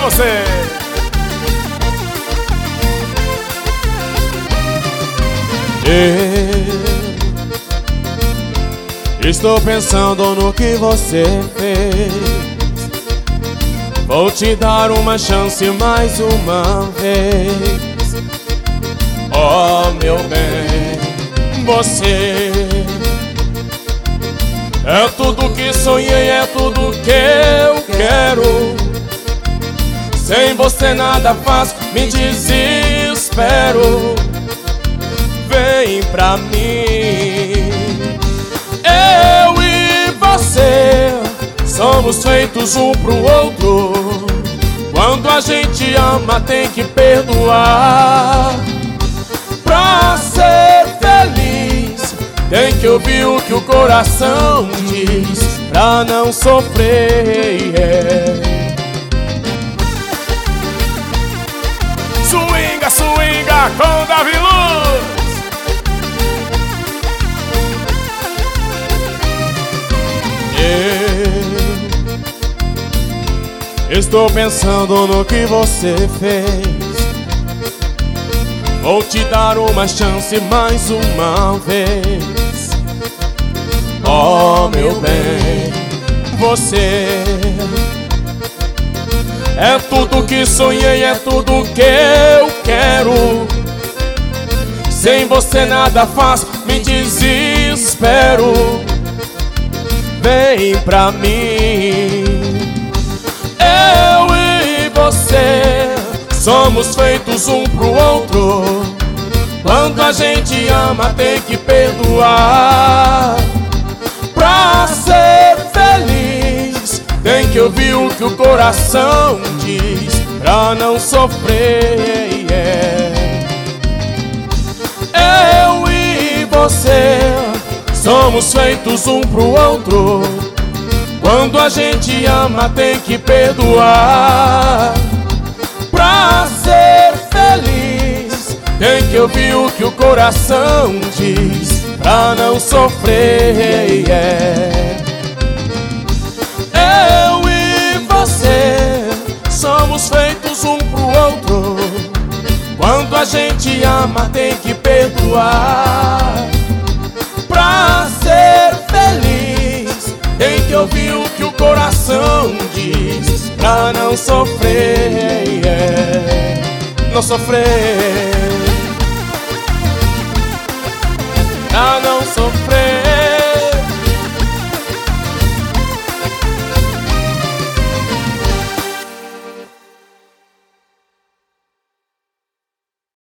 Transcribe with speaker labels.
Speaker 1: você. Eu estou pensando no que você fez. Vou te dar uma chance mais uma vez. Oh, meu bem, você é tudo que sonhei, é tudo que eu quero. Sem você nada faço, me desespero. Vem pra mim. Eu e você somos feitos um pro outro. Quando a gente ama tem que perdoar. Pra ser feliz tem que ouvir o que o coração diz, pra não sofrer. Swinga, swinga com Davi Luz. Eu estou pensando no que você fez. Vou te dar uma chance mais uma vez. Oh, meu bem, você é tudo que sonhei, é tudo que eu quero. Sem você nada faço, me desespero. Vem pra mim. Eu e você somos feitos um pro outro. Quando a gente ama tem que perdoar. Pra ser feliz tem que ouvir o que o coração diz, pra não sofrer. Eu e você somos feitos um pro outro. Quando a gente ama tem que perdoar. Pra ser feliz tem que ouvir o que o coração diz, pra não sofrer. Eu e você somos feitos um pro outro. Quando a gente ama tem que perdoar. Pra ser feliz tem que ouvir o que o coração diz, pra não sofrer. Não sofrer. Pra não sofrer.